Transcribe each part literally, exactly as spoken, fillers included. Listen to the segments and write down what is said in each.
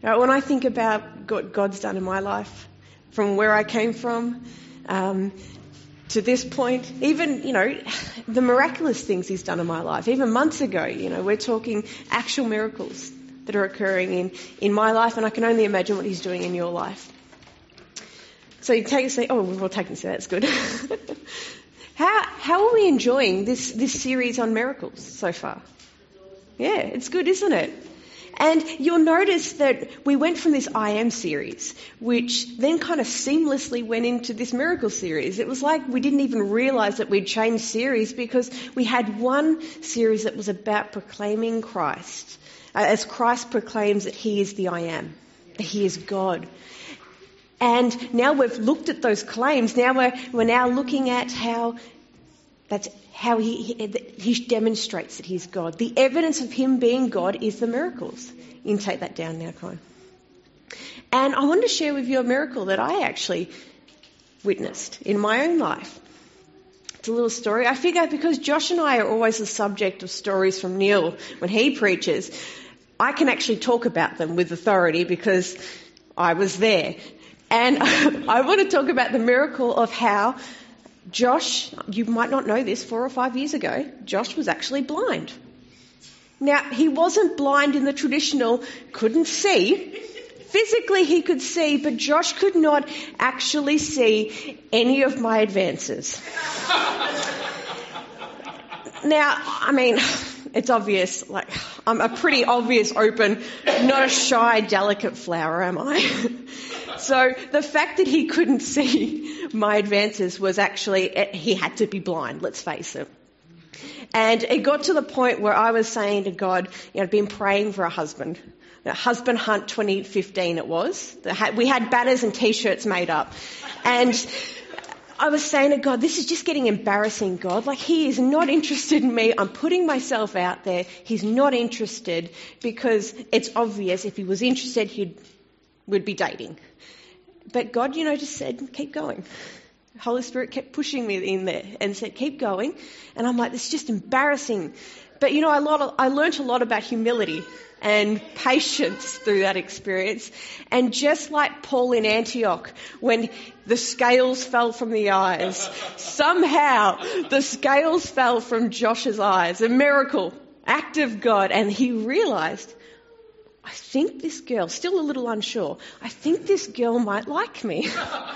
Now, when I think about what God's done in my life, from where I came from um, to this point, even, you know, the miraculous things he's done in my life, even months ago, you know, we're talking actual miracles that are occurring in, in my life, and I can only imagine what he's doing in your life. So you take a say, oh, we'll take and say that's good. how how are we enjoying this, this series on miracles so far? Yeah, it's good, isn't it? And you'll notice that we went from this I Am series, which then kind of seamlessly went into this miracle series. It was like we didn't even realise that we'd changed series, because we had one series that was about proclaiming Christ, uh, as Christ proclaims that he is the I Am, that he is God. And now we've looked at those claims. Now we're, we're now looking at how that's how he, he, he demonstrates that he's God. The evidence of him being God is the miracles. You can take that down now, Colin. And I want to share with you a miracle that I actually witnessed in my own life. It's a little story. I figure because Josh and I are always the subject of stories from Neil when he preaches, I can actually talk about them with authority because I was there. And I want to talk about the miracle of how Josh, you might not know this, four or five years ago, Josh was actually blind. Now, he wasn't blind in the traditional, couldn't see. Physically he could see, but Josh could not actually see any of my advances. Now, I mean, it's obvious, like, I'm a pretty obvious open, not a shy, delicate flower, am I? So the fact that he couldn't see my advances was actually, he had to be blind, let's face it. And it got to the point where I was saying to God, you know, I'd been praying for a husband. Husband Hunt twenty fifteen it was. We had banners and T-shirts made up. And I was saying to God, this is just getting embarrassing, God. Like, he is not interested in me. I'm putting myself out there. He's not interested, because it's obvious if he was interested, he'd would be dating. But God, you know, just said, keep going. The Holy Spirit kept pushing me in there and said, keep going. And I'm like, this is just embarrassing. But, you know, a lot of, I learnt a lot about humility and patience through that experience. And just like Paul in Antioch, when the scales fell from the eyes, somehow the scales fell from Josh's eyes. A miracle, act of God. And he realised, I think this girl, still a little unsure, I think this girl might like me.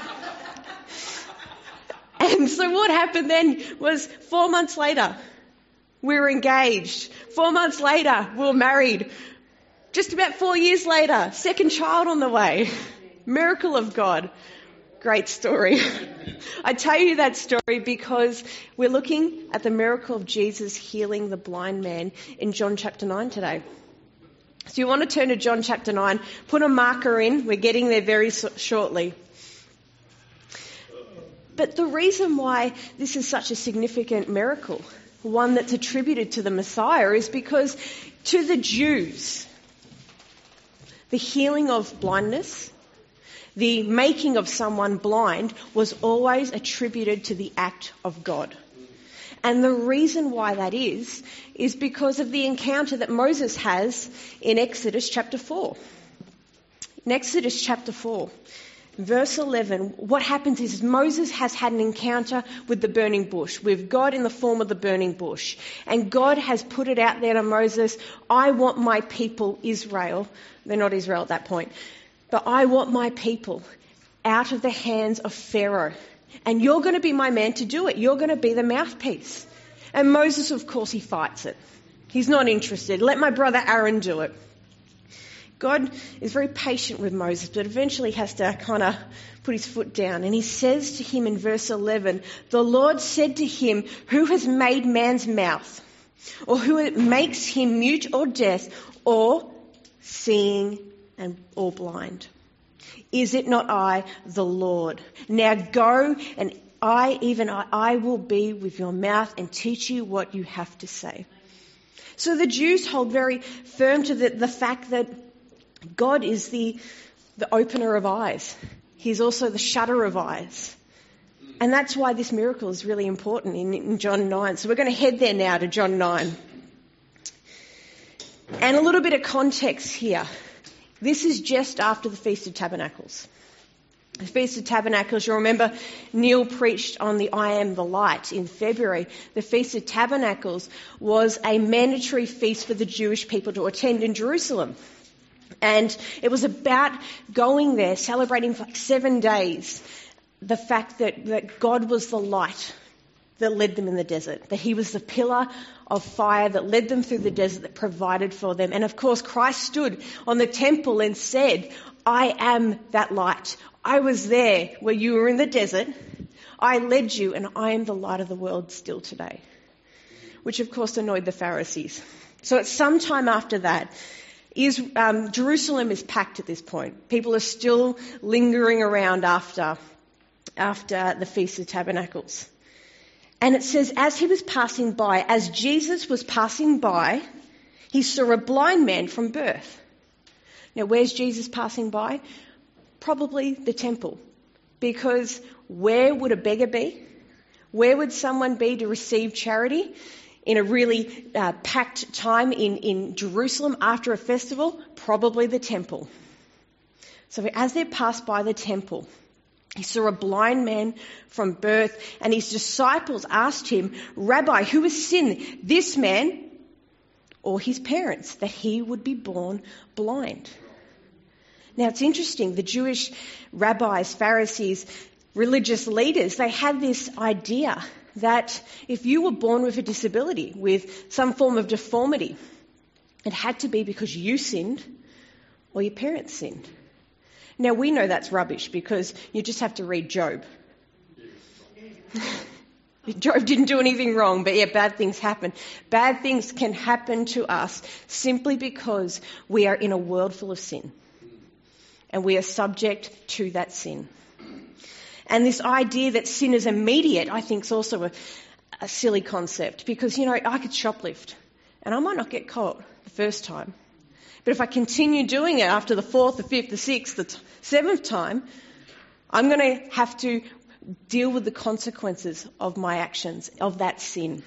And so what happened then was four months later, we were engaged. Four months later, we were married. Just about four years later, second child on the way. Miracle of God. Great story. I tell you that story because we're looking at the miracle of Jesus healing the blind man in John chapter nine today. So you want to turn to John chapter nine, put a marker in, we're getting there very so- shortly. But the reason why this is such a significant miracle, one that's attributed to the Messiah, is because to the Jews, the healing of blindness, the making of someone blind, was always attributed to the act of God. And the reason why that is, is because of the encounter that Moses has in Exodus chapter four. In Exodus chapter four, verse eleven, what happens is Moses has had an encounter with the burning bush, with God in the form of the burning bush. And God has put it out there to Moses, I want my people, Israel, they're not Israel at that point, but I want my people out of the hands of Pharaoh. And you're going to be my man to do it. You're going to be the mouthpiece. And Moses, of course, he fights it. He's not interested. Let my brother Aaron do it. God is very patient with Moses, but eventually has to kind of put his foot down. And he says to him in verse eleven, the Lord said to him, who has made man's mouth? Or who makes him mute or deaf or seeing and or blind? Is it not I, the Lord? Now go, and I, even I, I will be with your mouth and teach you what you have to say. So the Jews hold very firm to the, the fact that God is the, the opener of eyes. He's also the shutter of eyes. And that's why this miracle is really important in, in John nine. So we're going to head there now to John nine. And a little bit of context here. This is just after the Feast of Tabernacles. The Feast of Tabernacles, you'll remember Neil preached on the I Am the Light in February. The Feast of Tabernacles was a mandatory feast for the Jewish people to attend in Jerusalem. And it was about going there, celebrating for like seven days, the fact that, that God was the light that led them in the desert, that he was the pillar of fire that led them through the desert, that provided for them. And of course, Christ stood on the temple and said, I am that light. I was there where you were in the desert. I led you, and I am the light of the world still today. Which of course annoyed the Pharisees. So it's sometime after that. Is, um, Jerusalem is packed at this point. People are still lingering around after, after the Feast of Tabernacles. And it says, as he was passing by, as Jesus was passing by, he saw a blind man from birth. Now, where's Jesus passing by? Probably the temple. Because where would a beggar be? Where would someone be to receive charity in a really uh, packed time in, in Jerusalem after a festival? Probably the temple. So as they passed by the temple, he saw a blind man from birth, and his disciples asked him, Rabbi, who has sinned, this man or his parents, that he would be born blind? Now, it's interesting. The Jewish rabbis, Pharisees, religious leaders, they had this idea that if you were born with a disability, with some form of deformity, it had to be because you sinned or your parents sinned. Now, we know that's rubbish because you just have to read Job. Job didn't do anything wrong, but yeah, bad things happen. Bad things can happen to us simply because we are in a world full of sin. And we are subject to that sin. And this idea that sin is immediate, I think, is also a, a silly concept. Because, you know, I could shoplift and I might not get caught the first time. But if I continue doing it after the fourth, the fifth, the sixth, the t- seventh time, I'm going to have to deal with the consequences of my actions, of that sin.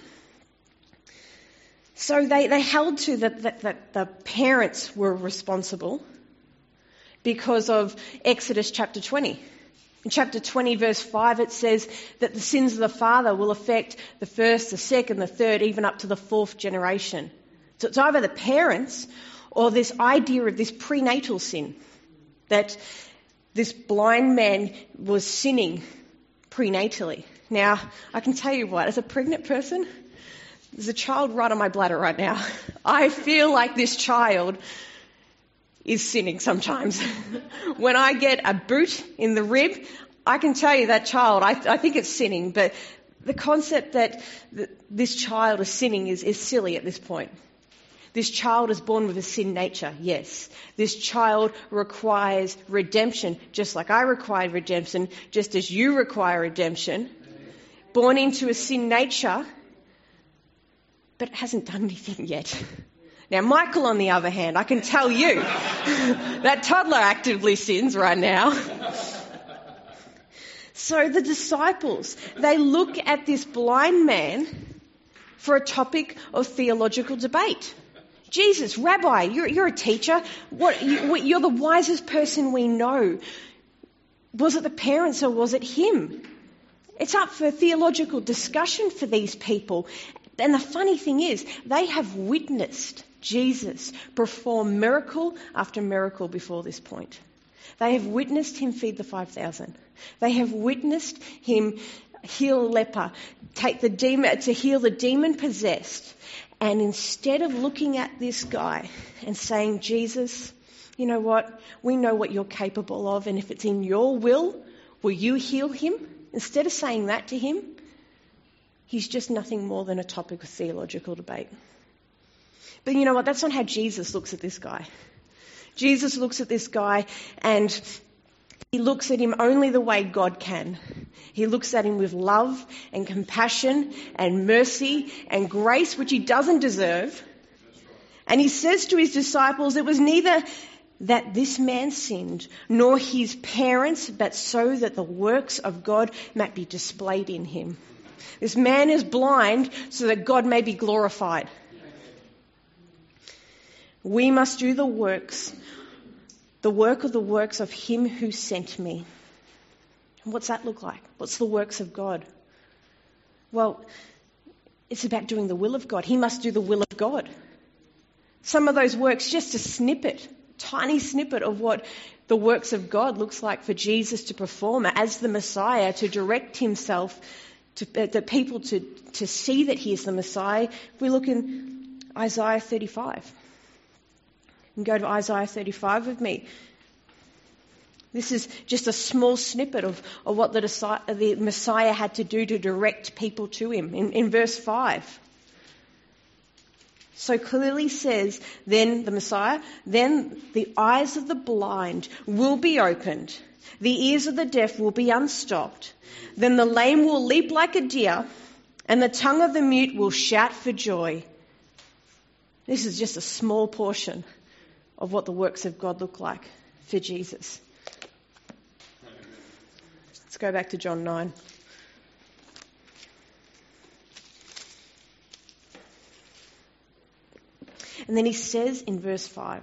So they, they held to that, that, that the parents were responsible because of Exodus chapter twenty. In chapter twenty, verse five, it says that the sins of the father will affect the first, the second, the third, even up to the fourth generation. So it's either the parents or this idea of this prenatal sin, that this blind man was sinning prenatally. Now, I can tell you what, as a pregnant person, there's a child right on my bladder right now. I feel like this child is sinning sometimes. When I get a boot in the rib, I can tell you that child, I, I think it's sinning, but the concept that th- this child is sinning is, is silly at this point. This child is born with a sin nature, yes. This child requires redemption, just like I require redemption, just as you require redemption. Born into a sin nature, but hasn't done anything yet. Now, Michael, on the other hand, I can tell you, that toddler actively sins right now. So the disciples, they look at this blind man for a topic of theological debate. Jesus, Rabbi, you're, you're a teacher. What, you, you're the wisest person we know. Was it the parents or was it him? It's up for theological discussion for these people. And the funny thing is, they have witnessed Jesus perform miracle after miracle before this point. They have witnessed him feed the five thousand. They have witnessed him heal a leper, take the demon, to heal the demon-possessed. And instead of looking at this guy and saying, Jesus, you know what? We know what you're capable of, and if it's in your will, will you heal him? Instead of saying that to him, he's just nothing more than a topic of theological debate. But you know what? That's not how Jesus looks at this guy. Jesus looks at this guy and he looks at him only the way God can. He looks at him with love and compassion and mercy and grace, which he doesn't deserve. And he says to his disciples, it was neither that this man sinned, nor his parents, but so that the works of God might be displayed in him. This man is blind so that God may be glorified. We must do the works the work of the works of him who sent me. And what's that look like? What's the works of God? Well, it's about doing the will of God. He must do the will of God. Some of those works, just a snippet, tiny snippet of what the works of God looks like for Jesus to perform as the Messiah, to direct himself, to uh, the people to, to see that he is the Messiah. If we look in Isaiah thirty-five, and go to Isaiah thirty-five with me. This is just a small snippet of, of what the, the Messiah had to do to direct people to him. In, in verse five. So clearly says, then the Messiah, then the eyes of the blind will be opened. The ears of the deaf will be unstopped. Then the lame will leap like a deer, and the tongue of the mute will shout for joy. This is just a small portion of what the works of God look like for Jesus. Let's go back to John nine. And then he says in verse five,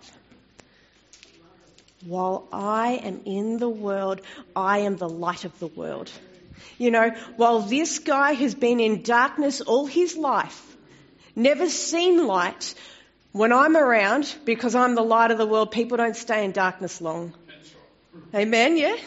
while I am in the world, I am the light of the world. You know, while this guy has been in darkness all his life, never seen light, when I'm around, because I'm the light of the world, people don't stay in darkness long. Amen, yeah?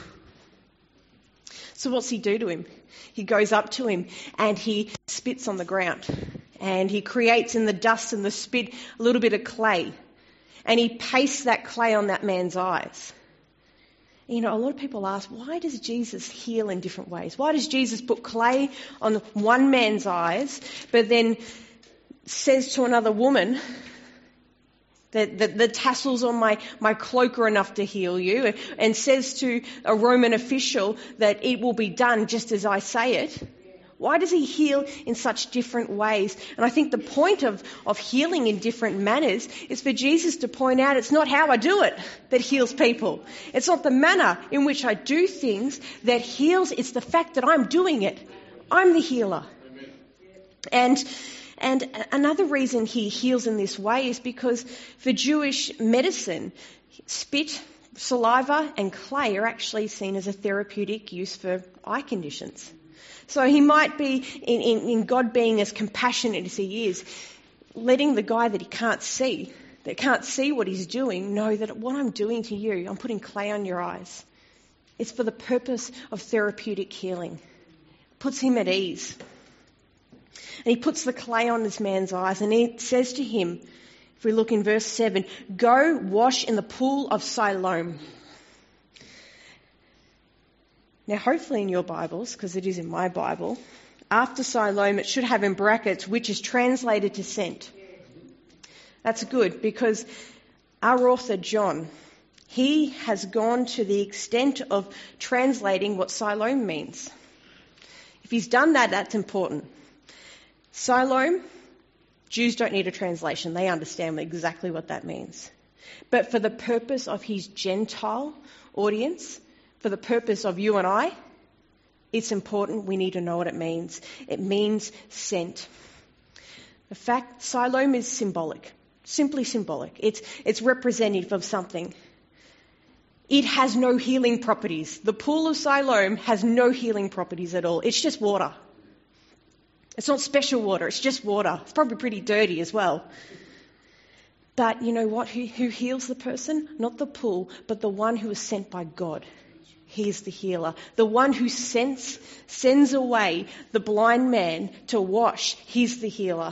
So what's he do to him? He goes up to him and he spits on the ground. And he creates in the dust and the spit a little bit of clay. And he pastes that clay on that man's eyes. You know, a lot of people ask, why does Jesus heal in different ways? Why does Jesus put clay on one man's eyes, but then says to another woman that the, the tassels on my, my cloak are enough to heal you, and says to a Roman official that it will be done just as I say it? Why does he heal in such different ways? And I think the point of, of healing in different manners is for Jesus to point out it's not how I do it that heals people. It's not the manner in which I do things that heals. It's the fact that I'm doing it. I'm the healer. Amen. And and another reason he heals in this way is because for Jewish medicine, spit, saliva and clay are actually seen as a therapeutic use for eye conditions. So he might be, in, in, in God being as compassionate as he is, letting the guy that he can't see, that can't see what he's doing, know that what I'm doing to you, I'm putting clay on your eyes. It's for the purpose of therapeutic healing. Puts him at ease. And he puts the clay on this man's eyes and he says to him, if we look in verse seven, go wash in the pool of Siloam. Now, hopefully in your Bibles, because it is in my Bible, after Siloam, it should have in brackets, which is translated to sent. That's good, because our author, John, he has gone to the extent of translating what Siloam means. If he's done that, that's important. Siloam, Jews don't need a translation. They understand exactly what that means. But for the purpose of his Gentile audience, for the purpose of you and I, it's important we need to know what it means. It means sent. The fact, Siloam is symbolic, simply symbolic. It's, it's representative of something. It has no healing properties. The pool of Siloam has no healing properties at all. It's just water. It's not special water, it's just water. It's probably pretty dirty as well. But you know what? Who, who heals the person? Not the pool, but the one who is sent by God. He's the healer. The one who sends, sends away the blind man to wash. He's the healer.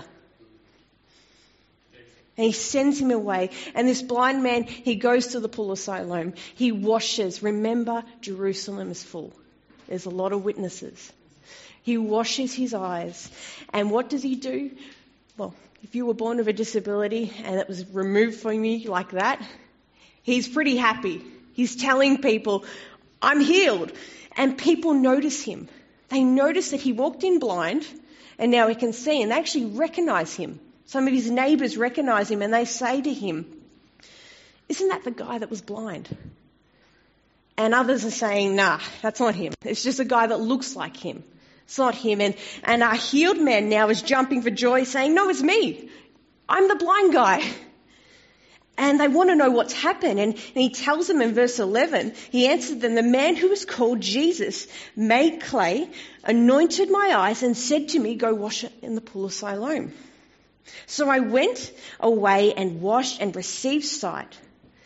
And he sends him away. And this blind man, he goes to the pool of Siloam. He washes. Remember, Jerusalem is full. There's a lot of witnesses. He washes his eyes. And what does he do? Well, if you were born with a disability and it was removed from you like that, he's pretty happy. He's telling people, I'm healed. And people notice him. They notice that he walked in blind and now he can see, and they actually recognise him. Some of his neighbours recognise him and they say to him, isn't that the guy that was blind? And others are saying, nah, that's not him. It's just a guy that looks like him. It's not him. And, and our healed man now is jumping for joy saying, no, it's me. I'm the blind guy. And they want to know what's happened. And, and he tells them in verse eleven, he answered them, the man who was called Jesus made clay, anointed my eyes and said to me, go wash it in the pool of Siloam. So I went away and washed and received sight.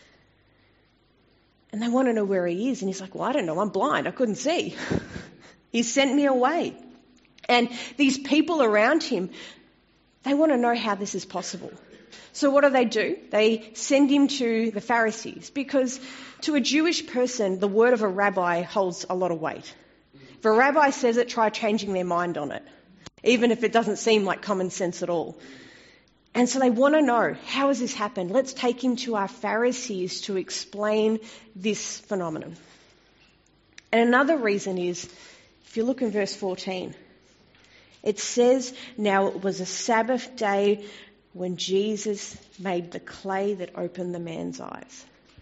And they want to know where he is. And he's like, well, I don't know. I'm blind. I couldn't see. He sent me away. And these people around him, they want to know how this is possible. So what do they do? They send him to the Pharisees, because to a Jewish person, the word of a rabbi holds a lot of weight. If a rabbi says it, try changing their mind on it, even if it doesn't seem like common sense at all. And so they want to know, how has this happened? Let's take him to our Pharisees to explain this phenomenon. And another reason is, if you look in verse fourteen, it says, now it was a Sabbath day when Jesus made the clay that opened the man's eyes.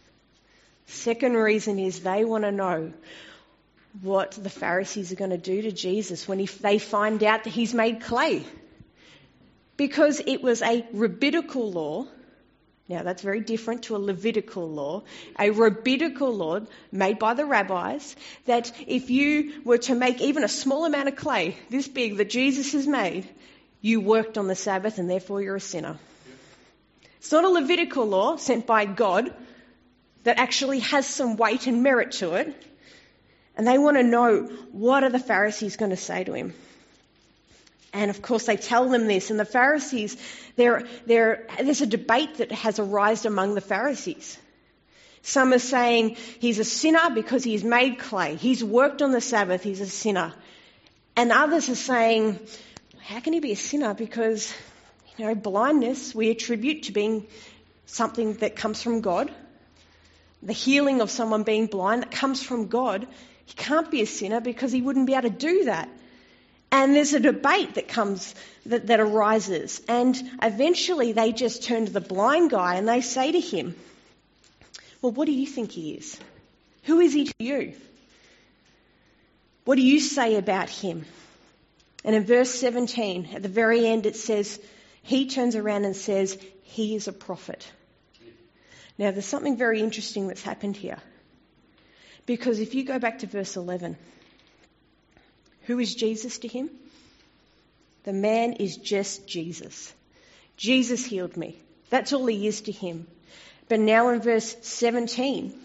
Second reason is they want to know what the Pharisees are going to do to Jesus when he, they find out that he's made clay. Because it was a rabbinical law. Now that's very different to a Levitical law. A rabbinical law made by the rabbis, that if you were to make even a small amount of clay, this big, that Jesus has made, you worked on the Sabbath and therefore you're a sinner. It's not a Levitical law sent by God that actually has some weight and merit to it. And they want to know, what are the Pharisees going to say to him? And of course they tell them this. And the Pharisees, they're, they're, there's a debate that has arisen among the Pharisees. Some are saying he's a sinner because he's made clay. He's worked on the Sabbath, he's a sinner. And others are saying, how can he be a sinner? Because, you know, blindness we attribute to being something that comes from God. The healing of someone being blind, that comes from God. He can't be a sinner because he wouldn't be able to do that. And there's a debate that comes, that, that arises. And eventually they just turn to the blind guy and they say to him, well, what do you think he is? Who is he to you? What do you say about him? And in verse seventeen, at the very end, it says, he turns around and says, he is a prophet. Now, there's something very interesting that's happened here. Because if you go back to verse eleven, who is Jesus to him? The man is just Jesus. Jesus healed me. That's all he is to him. But now in verse seventeen,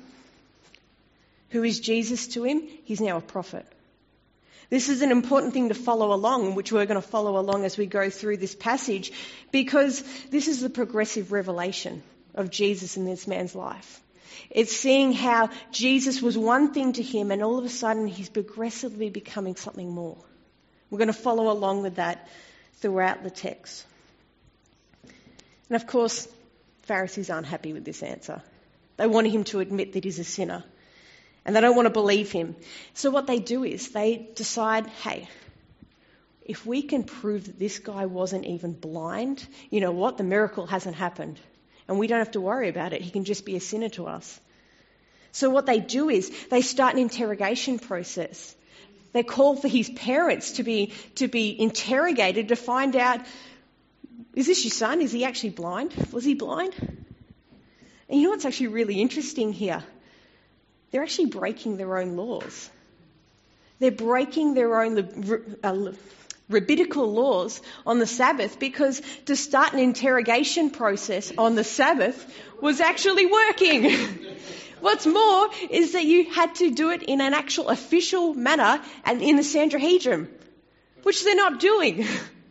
who is Jesus to him? He's now a prophet. This is an important thing to follow along, which we're going to follow along as we go through this passage, because this is the progressive revelation of Jesus in this man's life. It's seeing how Jesus was one thing to him and all of a sudden he's progressively becoming something more. We're going to follow along with that throughout the text. And of course, Pharisees aren't happy with this answer. They want him to admit that he's a sinner. And they don't want to believe him. So what they do is they decide, hey, if we can prove that this guy wasn't even blind, you know what? The miracle hasn't happened. And we don't have to worry about it. He can just be a sinner to us. So what they do is they start an interrogation process. They call for his parents to be, to be interrogated to find out, is this your son? Is he actually blind? Was he blind? And you know what's actually really interesting here? They're actually breaking their own laws. They're breaking their own uh, rabbinical laws on the Sabbath, because to start an interrogation process on the Sabbath was actually working. What's more is that you had to do it in an actual official manner and in the Sanhedrin, which they're not doing.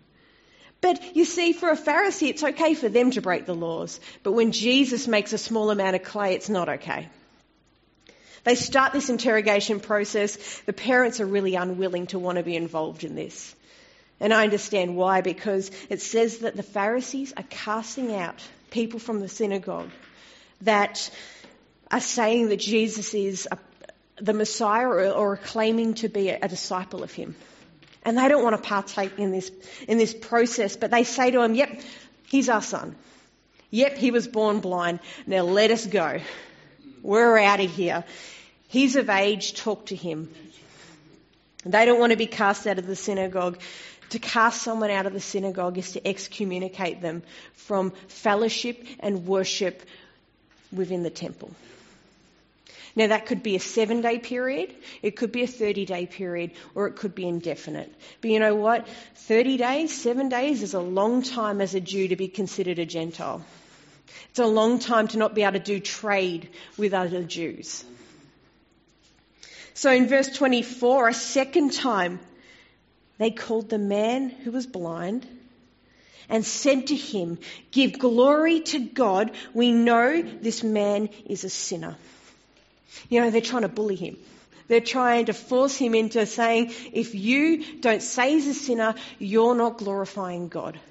But you see, for a Pharisee, it's okay for them to break the laws. But when Jesus makes a small amount of clay, it's not okay. They start this interrogation process. The parents are really unwilling to want to be involved in this. And I understand why, because it says that the Pharisees are casting out people from the synagogue that are saying that Jesus is a, the Messiah, or, or claiming to be a, a disciple of him. And they don't want to partake in this, in this process, but they say to him, yep, he's our son. Yep, he was born blind. Now let us go. We're out of here. He's of age, talk to him. They don't want to be cast out of the synagogue. To cast someone out of the synagogue is to excommunicate them from fellowship and worship within the temple. Now, that could be a seven-day period, it could be a thirty-day period, or it could be indefinite. But you know what? thirty days, seven days is a long time as a Jew to be considered a Gentile. It's a long time to not be able to do trade with other Jews. So in verse twenty-four, a second time, they called the man who was blind and said to him, "Give glory to God. We know this man is a sinner." You know, they're trying to bully him. They're trying to force him into saying, if you don't say he's a sinner, you're not glorifying God.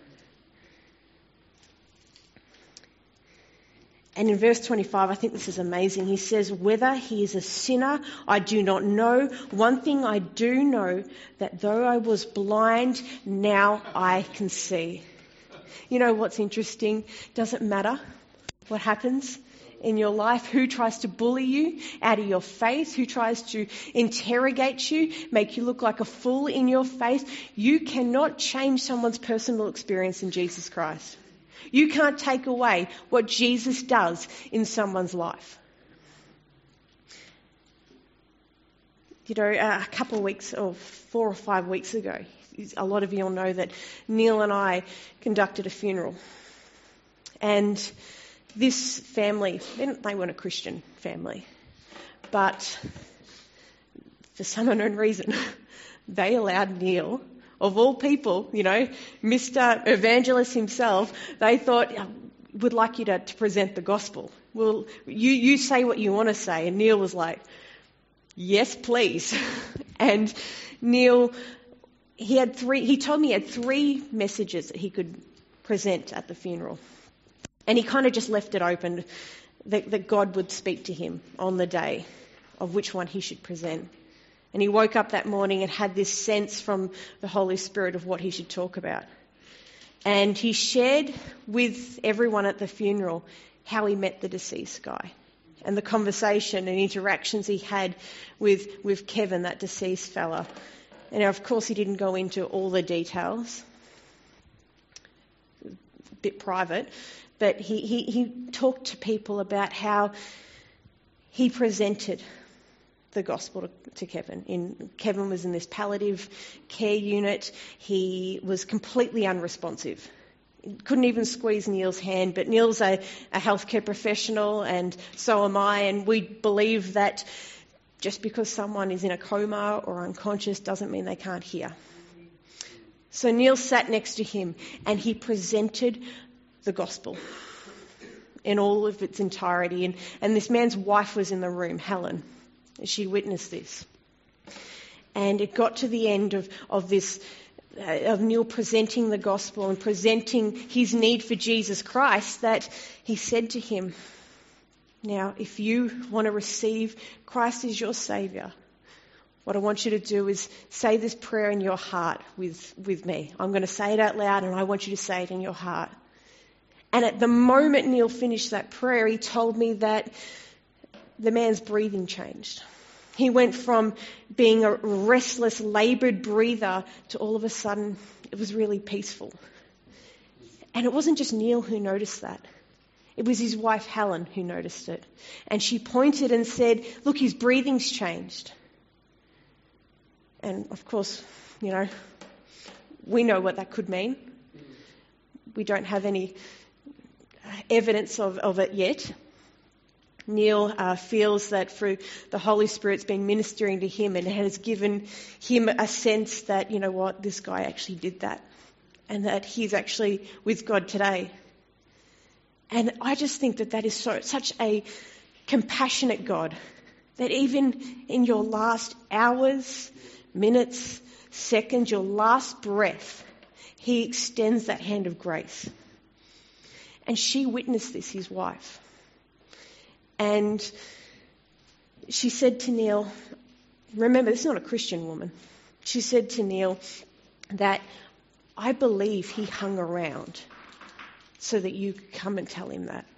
And in verse twenty-five, I think this is amazing. He says, "Whether he is a sinner, I do not know. One thing I do know, that though I was blind, now I can see." You know what's interesting? Doesn't matter what happens in your life, who tries to bully you out of your faith, who tries to interrogate you, make you look like a fool in your faith. You cannot change someone's personal experience in Jesus Christ. You can't take away what Jesus does in someone's life. You know, a couple of weeks, or four or five weeks ago, a lot of you will know that Neil and I conducted a funeral. And this family, they weren't a Christian family, but for some unknown reason, they allowed Neil, of all people, you know, Mister Evangelist himself, they thought, "Would like you to, to present the gospel. Well, you, you say what you want to say." And Neil was like, "Yes, please." And Neil, he had three, he told me he had three messages that he could present at the funeral. And he kind of just left it open that, that God would speak to him on the day of which one he should present. And he woke up that morning and had this sense from the Holy Spirit of what he should talk about. And he shared with everyone at the funeral how he met the deceased guy and the conversation and interactions he had with, with Kevin, that deceased fella. And of course he didn't go into all the details, a bit private. But he, he, he talked to people about how he presented the gospel to, to Kevin. In, Kevin was in this palliative care unit. He was completely unresponsive. He couldn't even squeeze Neil's hand, but Neil's a, a healthcare professional and so am I, and we believe that just because someone is in a coma or unconscious doesn't mean they can't hear. So Neil sat next to him and he presented the gospel in all of its entirety. And, and this man's wife was in the room, Helen. She witnessed this. And it got to the end of, of this, uh, of Neil presenting the gospel and presenting his need for Jesus Christ, that he said to him, "Now, if you want to receive Christ as your Saviour, what I want you to do is say this prayer in your heart with, with me. I'm going to say it out loud and I want you to say it in your heart." And at the moment Neil finished that prayer, he told me that the man's breathing changed. He went from being a restless, laboured breather to all of a sudden it was really peaceful. And it wasn't just Neil who noticed that. It was his wife Helen who noticed it. And she pointed and said, "Look, his breathing's changed." And of course, you know, we know what that could mean. We don't have any evidence of, of it yet. Neil uh, feels that through the Holy Spirit's been ministering to him and has given him a sense that, you know what, this guy actually did that and that he's actually with God today. And I just think that that is so such a compassionate God, that even in your last hours, minutes, seconds, your last breath, he extends that hand of grace. And she witnessed this, his wife. And she said to Neil, remember, this is not a Christian woman. She said to Neil that, "I believe he hung around so that you could come and tell him that."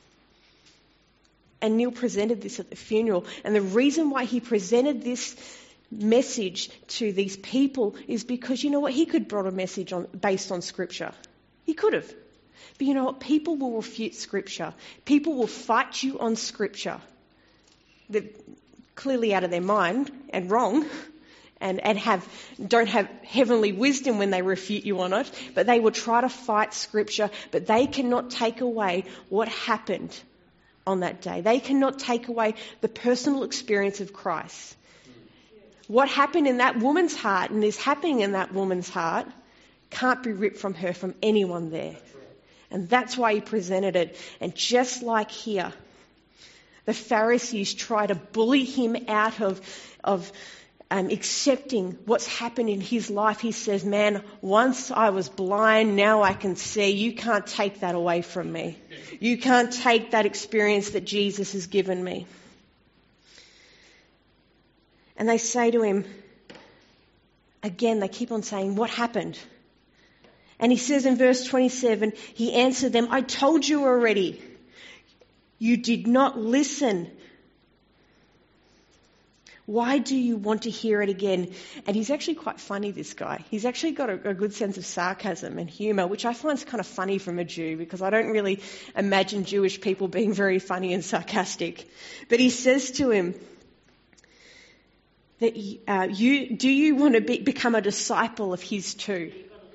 And Neil presented this at the funeral. And the reason why he presented this message to these people is because, you know what, he could have brought a message on based on Scripture. He could have. But you know what? People will refute Scripture. People will fight you on Scripture. They're clearly out of their mind and wrong, and, and have don't have heavenly wisdom when they refute you on it, but they will try to fight Scripture, but they cannot take away what happened on that day. They cannot take away the personal experience of Christ. What happened in that woman's heart and is happening in that woman's heart can't be ripped from her, from anyone there. And that's why he presented it. And just like here, the Pharisees try to bully him out of, of um, accepting what's happened in his life. He says, man, once I was blind, now I can see. You can't take that away from me. You can't take that experience that Jesus has given me. And they say to him, again, they keep on saying, what happened? And he says in verse twenty-seven, he answered them, I told you already. You did not listen. Why do you want to hear it again? And he's actually quite funny, this guy. He's actually got a, a good sense of sarcasm and humour, which I find is kind of funny from a Jew, because I don't really imagine Jewish people being very funny and sarcastic. But he says to him, that uh, you do you want to be, become a disciple of his too?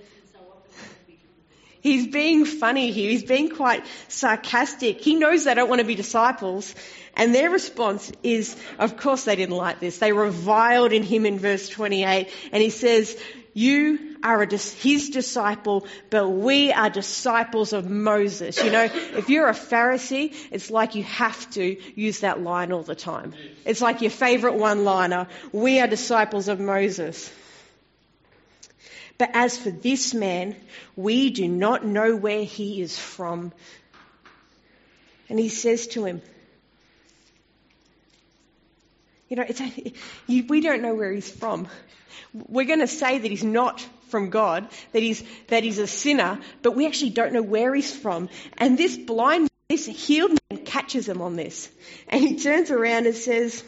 He's being funny here. He's being quite sarcastic. He knows they don't want to be disciples. And their response is, of course they didn't like this. They reviled in him in verse twenty-eight. And he says, you are a dis- his disciple, but we are disciples of Moses. You know, if you're a Pharisee, it's like you have to use that line all the time. It's like your favourite one-liner. We are disciples of Moses. But as for this man, we do not know where he is from. And he says to him, you know, it's a, you, we don't know where he's from. We're going to say that he's not from God, that he's that he's a sinner, but we actually don't know where he's from. And this blind, this healed man catches him on this. And he turns around and says,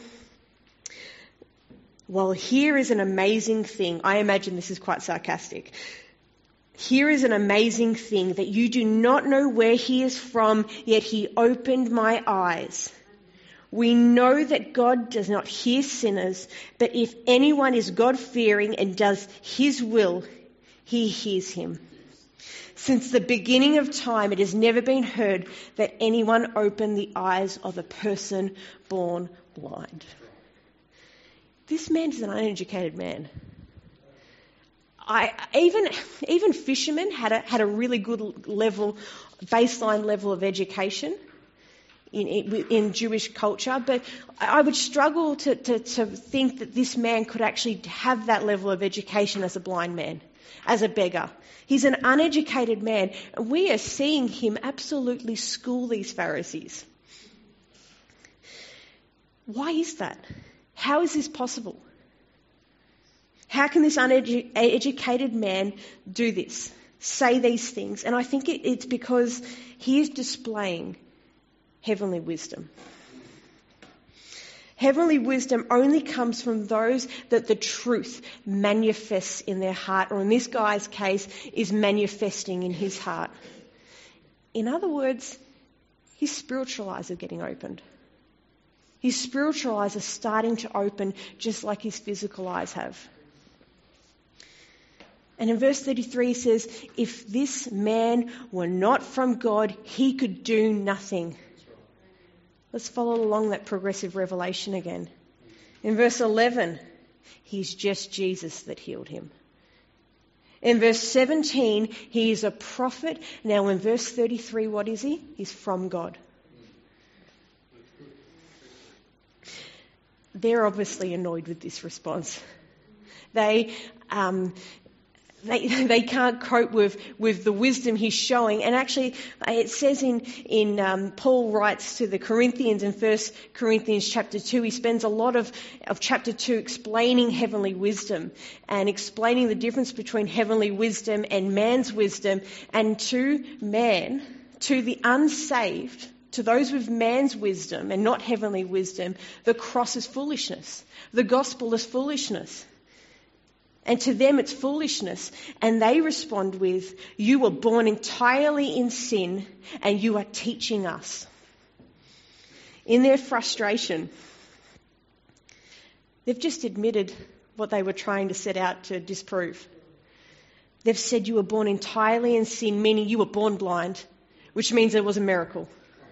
well, here is an amazing thing. I imagine this is quite sarcastic. Here is an amazing thing, that you do not know where he is from, yet he opened my eyes. We know that God does not hear sinners, but if anyone is God-fearing and does his will, he hears him. Since the beginning of time, it has never been heard that anyone opened the eyes of a person born blind. This man is an uneducated man. I even even fishermen had a had a really good level, baseline level of education in in Jewish culture, but I would struggle to, to, to think that this man could actually have that level of education as a blind man, as a beggar. He's an uneducated man, and we are seeing him absolutely school these Pharisees. Why is that? How is this possible? How can this uneducated man do this, say these things? And I think it, it's because he is displaying heavenly wisdom. Heavenly wisdom only comes from those that the truth manifests in their heart, or in this guy's case, is manifesting in his heart. In other words, his spiritual eyes are getting opened. His spiritual eyes are starting to open just like his physical eyes have. And in verse thirty-three he says, if this man were not from God, he could do nothing. Let's follow along that progressive revelation again. In verse eleven, he's just Jesus that healed him. In verse seventeen, he is a prophet. Now in verse thirty-three, what is he? He's from God. They're obviously annoyed with this response. They um, they they can't cope with, with the wisdom he's showing. And actually, it says in in um, Paul writes to the Corinthians in First Corinthians chapter two. He spends a lot of of chapter two explaining heavenly wisdom and explaining the difference between heavenly wisdom and man's wisdom. And to man, to the unsaved, to those with man's wisdom and not heavenly wisdom, the cross is foolishness. The gospel is foolishness. And to them it's foolishness. And they respond with, you were born entirely in sin and you are teaching us. In their frustration, they've just admitted what they were trying to set out to disprove. They've said you were born entirely in sin, meaning you were born blind, which means it was a miracle.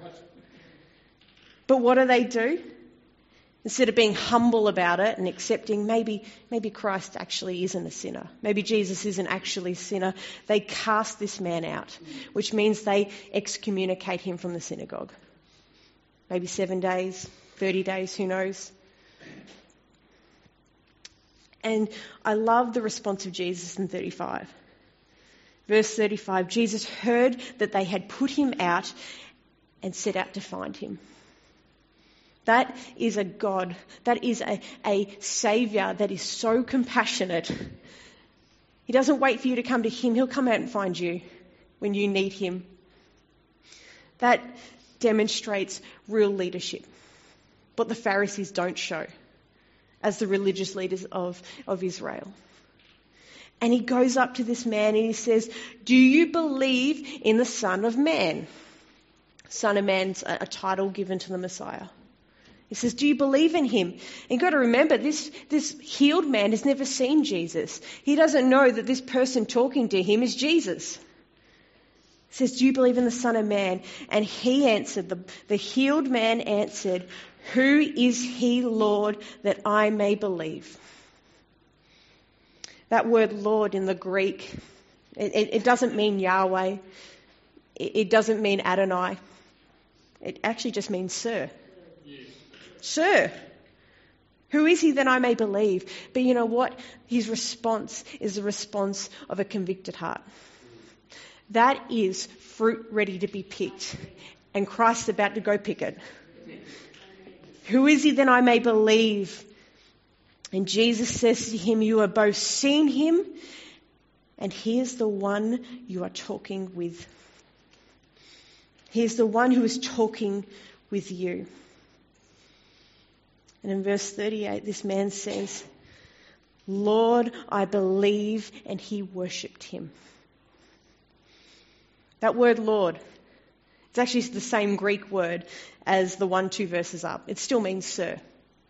But what do they do? Instead of being humble about it and accepting maybe, maybe Christ actually isn't a sinner, maybe Jesus isn't actually a sinner, they cast this man out, which means they excommunicate him from the synagogue. Maybe seven days, thirty days, who knows? And I love the response of Jesus in thirty-five. Verse thirty-five, Jesus heard that they had put him out and set out to find him. That is a God, that is a, a Saviour that is so compassionate. He doesn't wait for you to come to him, he'll come out and find you when you need him. That demonstrates real leadership. What the Pharisees don't show as the religious leaders of, of Israel. And he goes up to this man and he says, do you believe in the Son of Man? Son of Man's a, a title given to the Messiah. He says, do you believe in him? And you've got to remember, this, this healed man has never seen Jesus. He doesn't know that this person talking to him is Jesus. He says, do you believe in the Son of Man? And he answered, the, the healed man answered, who is he, Lord, that I may believe? That word Lord in the Greek, it, it, it doesn't mean Yahweh. It, it doesn't mean Adonai. It actually just means Sir. Yes. Sir. Who is he that I may believe? But you know what? His response is the response of a convicted heart. That is fruit ready to be picked. And Christ's about to go pick it. Who is he that I may believe? And Jesus says to him, you have both seen him, and here's the one you are talking with. Here's the one who is talking with you. And in verse thirty-eight, this man says, Lord, I believe, and he worshipped him. That word Lord, it's actually the same Greek word as the one, two verses up. It still means sir.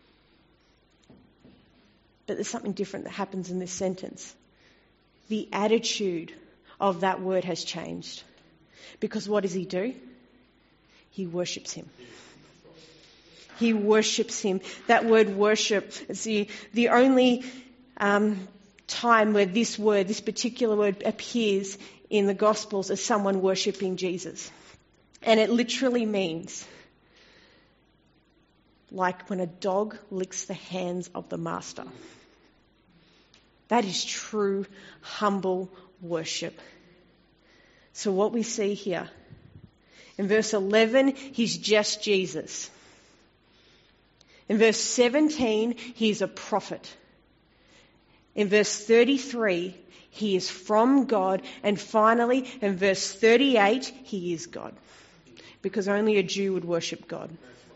But there's something different that happens in this sentence. The attitude of that word has changed. Because what does he do? He worships him. He worships him. That word worship is the, the only um, time where this word, this particular word appears in the Gospels as someone worshipping Jesus. And it literally means like when a dog licks the hands of the master. That is true, humble worship. So what we see here, in verse eleven, he's just Jesus. In verse seventeen, he's a prophet. In verse thirty-three, he is from God. And finally, in verse thirty-eight, he is God. Because only a Jew would worship God.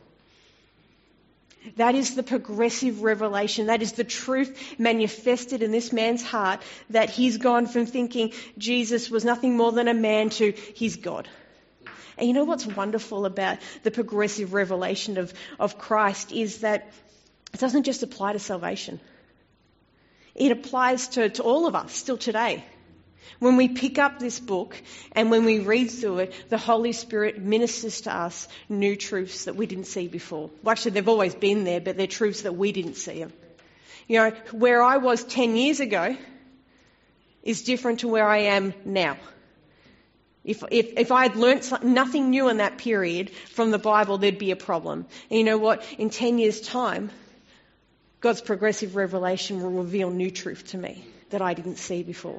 That is the progressive revelation. That is the truth manifested in this man's heart, that he's gone from thinking Jesus was nothing more than a man to he's God. And you know what's wonderful about the progressive revelation of, of Christ is that it doesn't just apply to salvation. It applies to, to all of us still today. When we pick up this book and when we read through it, the Holy Spirit ministers to us new truths that we didn't see before. Well, actually, they've always been there, but they're truths that we didn't see them. You know, where I was ten years ago is different to where I am now. If, if, if I had learnt nothing new in that period from the Bible, there'd be a problem. And you know what? In ten years' time, God's progressive revelation will reveal new truth to me that I didn't see before.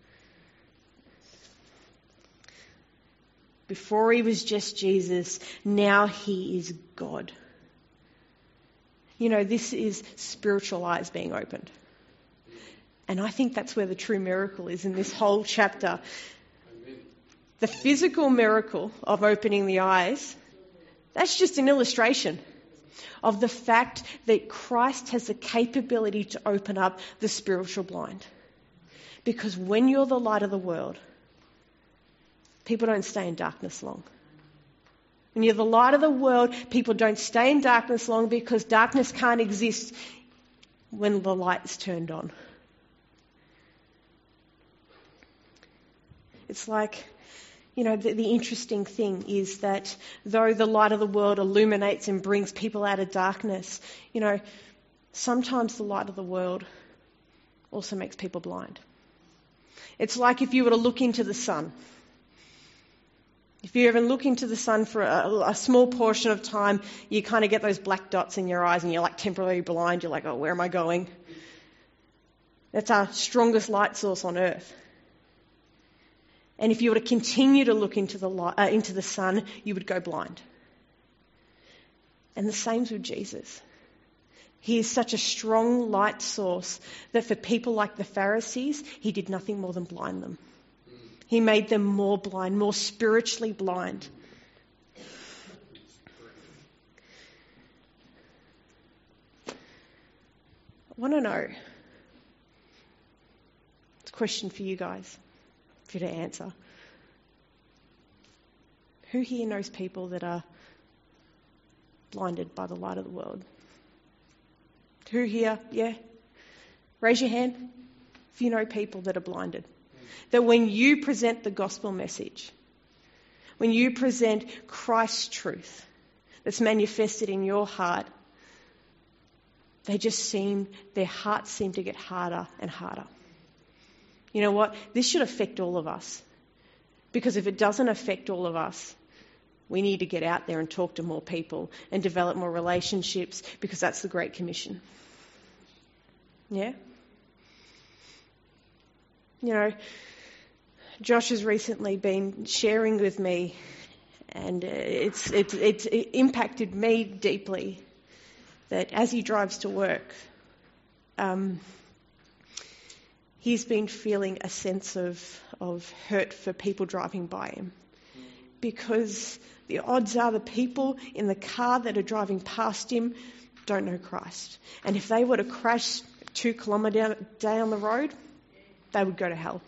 Before he was just Jesus, now he is God. You know, this is spiritual eyes being opened. And I think that's where the true miracle is in this whole chapter. Amen. The physical miracle of opening the eyes, that's just an illustration of the fact that Christ has the capability to open up the spiritual blind. Because when you're the light of the world, people don't stay in darkness long. When you're the light of the world, people don't stay in darkness long because darkness can't exist when the light is turned on. It's like, you know, the, the interesting thing is that though the light of the world illuminates and brings people out of darkness, you know, sometimes the light of the world also makes people blind. It's like if you were to look into the sun. If you ever look into the sun for a, a small portion of time, you kind of get those black dots in your eyes and you're like temporarily blind. You're like, oh, where am I going? That's our strongest light source on earth. And if you were to continue to look into the light, uh, into the sun, you would go blind. And the same's with Jesus. He is such a strong light source that for people like the Pharisees, he did nothing more than blind them. He made them more blind, more spiritually blind. I want to know. It's a question for you guys, for you to answer. Who here knows people that are blinded by the light of the world? Who here? Yeah? Raise your hand if you know people that are blinded. That when you present the gospel message, when you present Christ's truth that's manifested in your heart, they just seem, their hearts seem to get harder and harder. You know what? This should affect all of us. Because if it doesn't affect all of us, we need to get out there and talk to more people and develop more relationships, because that's the Great Commission. Yeah? You know, Josh has recently been sharing with me, and it's, it's, it's it impacted me deeply, that as he drives to work, um, he's been feeling a sense of, of hurt for people driving by him. Because the odds are the people in the car that are driving past him don't know Christ. And if they were to crash two kilometres down the road, they would go to hell.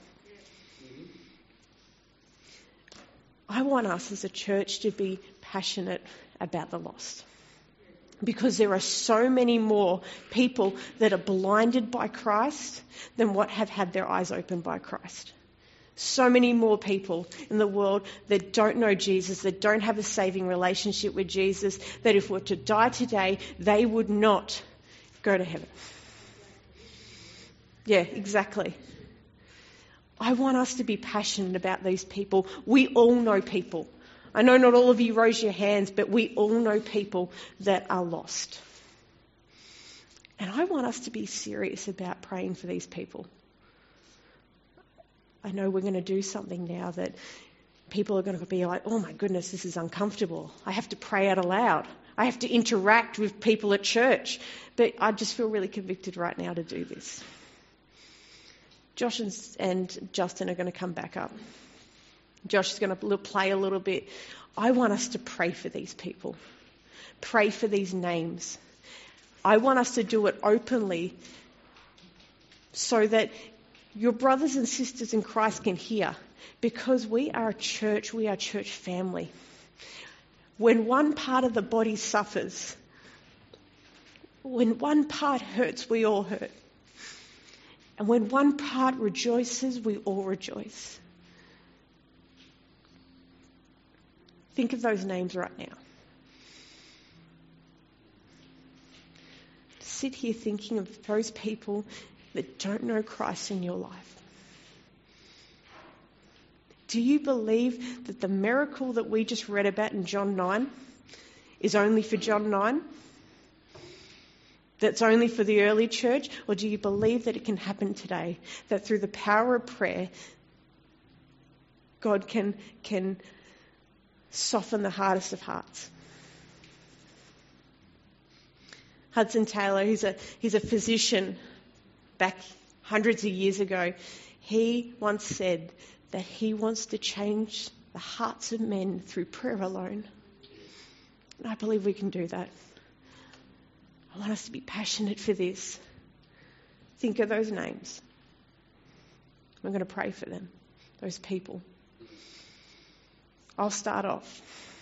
I want us as a church to be passionate about the lost. Because there are so many more people that are blinded by Christ than what have had their eyes opened by Christ. So many more people in the world that don't know Jesus, that don't have a saving relationship with Jesus, that if were to die today, they would not go to heaven. Yeah, exactly. I want us to be passionate about these people. We all know people. I know not all of you raise your hands, but we all know people that are lost. And I want us to be serious about praying for these people. I know we're going to do something now that people are going to be like, oh my goodness, this is uncomfortable. I have to pray out aloud. I have to interact with people at church. But I just feel really convicted right now to do this. Josh and Justin are going to come back up. Josh is going to play a little bit. I want us to pray for these people. Pray for these names. I want us to do it openly so that your brothers and sisters in Christ can hear. Because we are a church, we are a church family. When one part of the body suffers, when one part hurts, we all hurt. And when one part rejoices, we all rejoice. Think of those names right now. Sit here thinking of those people that don't know Christ in your life. Do you believe that the miracle that we just read about in John nine is only for John nine? That's only for the early church? Or do you believe that it can happen today? That through the power of prayer, God can, can soften the hardest of hearts? Hudson Taylor, he's a, he's a physician back hundreds of years ago. He once said that he wants to change the hearts of men through prayer alone. And I believe we can do that. I want us to be passionate for this. Think of those names. I'm going to pray for them, those people. I'll start off.